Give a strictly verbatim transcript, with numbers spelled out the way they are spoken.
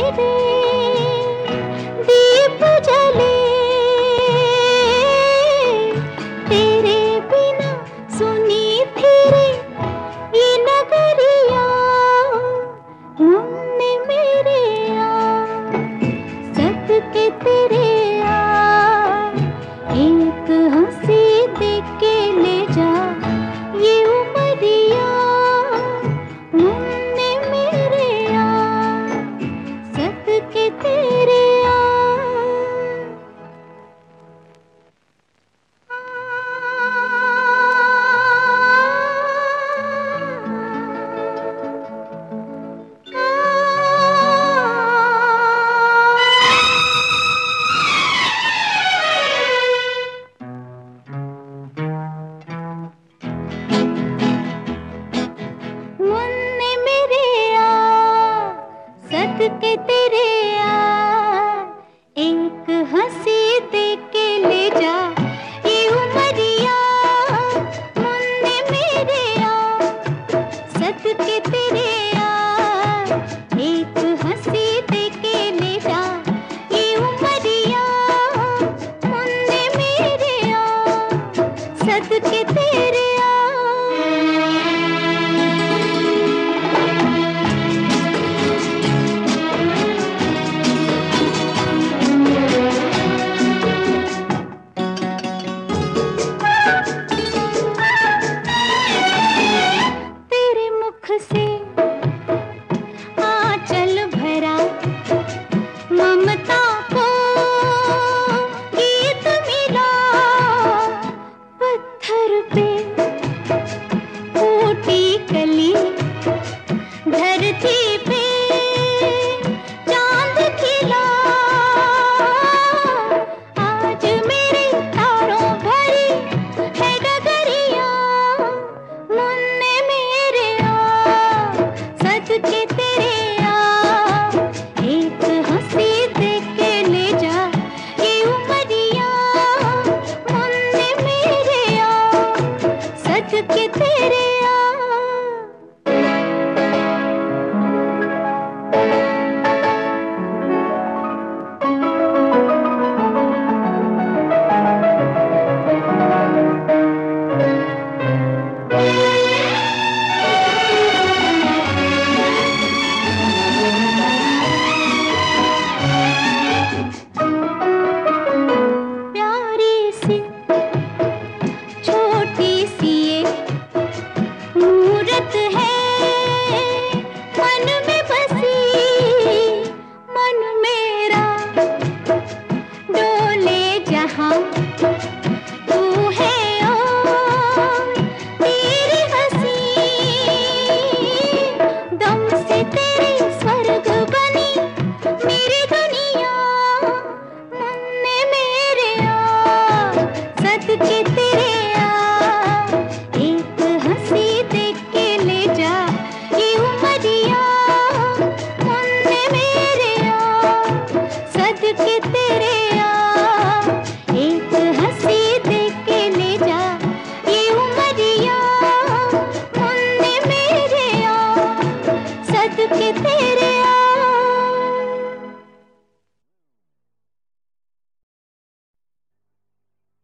मेरे दीप जले, तेरे बिना सुनी फिरे ये नगरिया, मुन्ने मेरे आ, सदके तेरे आ, एक हंसी दे के ले जा ये उमरिया, मुन्ने मेरे आ, सदके तेरे आ। मुन्ने मेरे आ, सदके तेरे आ, एक हंसी दे के ले जा ये उमरिया, मुन्ने मेरे आ, सदके तेरे आ, एक हंसी दे के ले जा ये उमरिया, मुन्ने मेरे आ, सदके तेरे आ। तेरे मुख से आंचल भरा, ममता को गीत मिला, पत्थर पे फूटी कली, धरती पे चांद खिला, आज मेरे तारों भरी है डगरिया, मुन्ने मेरे आ, सदके तेरे आ, एक हंसी दे के ले जा ये उमरिया, मुन्ने मेरे आ, सदके तेरे आ। प्यारी सी छोटी सी ये मूरत है मन में बसी, मन मेरा डोले जहाँ तू है और तेरी हंसी, दम से तेरे स्वर्ग बनी मेरी दुनिया, मुन्ने मेरे आ, सदके तेरे आ, एक हंसी दे के ले जा ये उमरिया, मुन्ने मेरे आ, सदके तेरे आ, एक हंसी दे के ले जा ये उमरिया, मुन्ने मेरे आ, सदके तेरे